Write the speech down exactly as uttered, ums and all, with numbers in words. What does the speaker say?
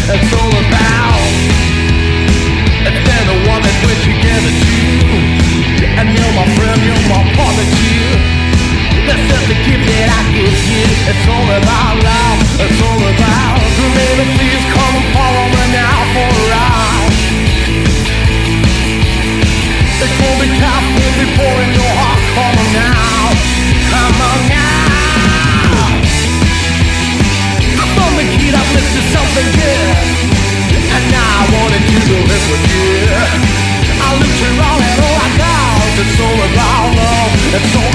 it's all about. It's been the one that put together two. And you're my friend, you're my partner too. That's just the gift that I give you. It's all about love, it's all about. Baby, please come and follow me now for a ride. It won't be tough, won't be pouring your heart. Come on now, come on now. From the kid up, let's do something good. And now I wanted you to live with you. I looked around and all I got, it's all about love, it's all